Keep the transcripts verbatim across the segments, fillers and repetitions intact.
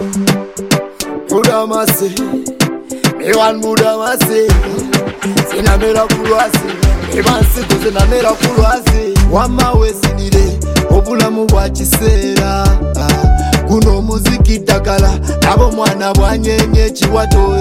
Buddha Masi, me one Buddha Masi. Sina miracle asi, me one siku sina miracle asi. Wama we sinire, obulamu bwa kiseera. Kuno muziki takala, nabo mwana bwanyenye kiwato.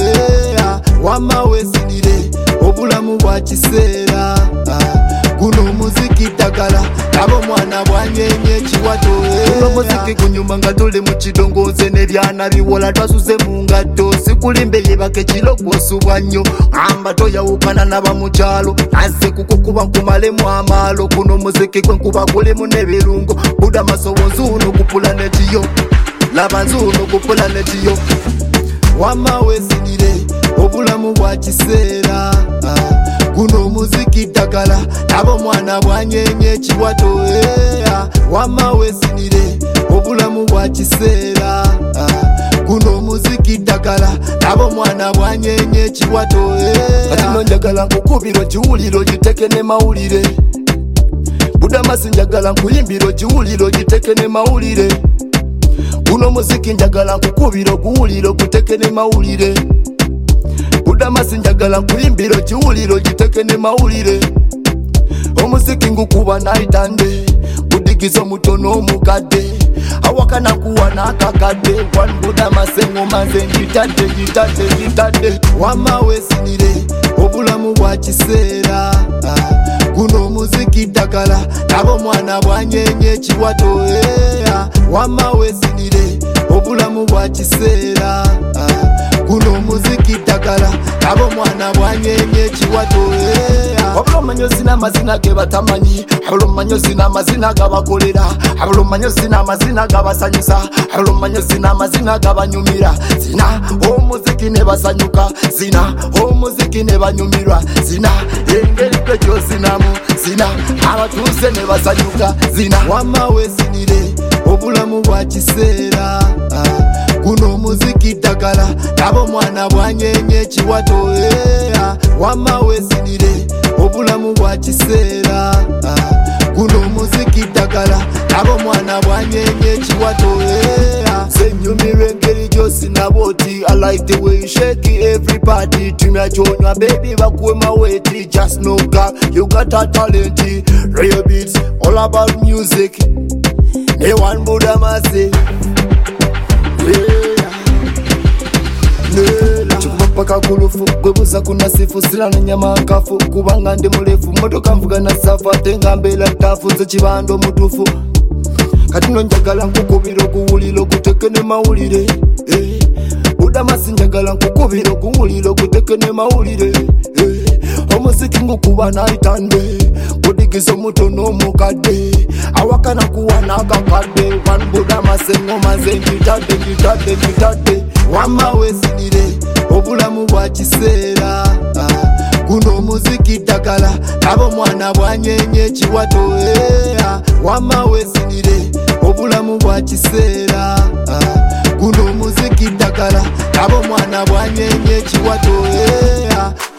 Wama we sinire, obulamu bwa kiseera. Kuno muziki takala, nabo mwana bwanyenye kiwato. Kuno muziki kunyuma nga tuli mu kidongoze n'ebyana biwola twasuze mu ngatto. Sikulimbe yebake kirogosubwa nnyo, amba toyawukana n'abamukyalo. Azze kukukuba nkumalemu amaalo. Kuno muziki gwe nkuba gulimu n'ebirungo. Buda masowo nzuuno ku pulaneti yo, laba nzuuno ku pulaneti yo. Wama wesinire, obulamu bwa kiseera. Kuno muziki takala, nabo mwana bwanyenye kiwato. Wama wesinire, obulamu bwa kiseera. Kuno muziki takala, nabo mwana bwanyenye kiwato. Kati no njagala nkukubira kiwuliro giteke ne mawulire. Buda Masi njagala nkuyimbira kiwuliro giteke ne mawulire. Kuno muziki njagala nkukubira guwuliro guteke ne mawulire. Buda Masi njagala nkuyimbira kiwuliro giteke ne mawulire. Omuziki ngukuba naitande, budigizo mutono omukadde. Awakana kuwa nakakadde, one Buda Masi ngoma nze njitadde njitadde njitadde. Wama wesinire, obulamu bwa kiseera. Kuno muziki takala, nabo mwana bwanyenye kiwato. Wama wesinire, obulamu bwa kiseera. Kuno muziki takala, nabo mwana bwanyenye kiwato. Wabula manyo sina mazina ge batamanyi, wabula manyo sina mazina gabakolera, wabula manyo sina mazina gabasanyusa, wabula manyo sina mazina gabanyumira. Sina omuziki ne basanyuka, sina omuziki ne banyumirwa, sina engeri gwe gyosinamu, sina abatuuse ne basanyuka, sina. Wama wesinire, obulamu bwa kiseera. Kuno muziki takala, nabo mwana bwanyenye kiwato. Wama wesinire, obulamu bwa kiseera. Kuno muziki takala, nabo mwana bwanyenye kiwato. Senyumirwe engeri gyosina bwoti. I like the way you shake every party. Tumya kyonywa baby bakuwe maweti. Just know girl, you got a talent. Real beats, all about music. Me one Buda Masi. Chukupaka kulufu, kwebuza kuna sifu. Sila na nyama nkafu, kubanga ndi mulefu. Motoka mvuga na safa, tenga mbela tafu. Nze chibando mutufu. Kati no njagala nkukubira guwuliro guteke ne mawulire. Buda Masi njagala nkukubira guwuliro guteke ne mawulire. Omuziki ngukuba naitande, budigizo mutono omukadde. Awakana kuwa nakakadde, one Buda Masi ngoma nze njitadde njitadde njitadde. Wama wesinire, obulamu bwa kiseera. Kuno muziki takala, nabo mwana bwanyenye kiwato. Wama wesinire, obulamu bwa kiseera. Kuno muziki takala, nabo mwana bwanyenye kiwato.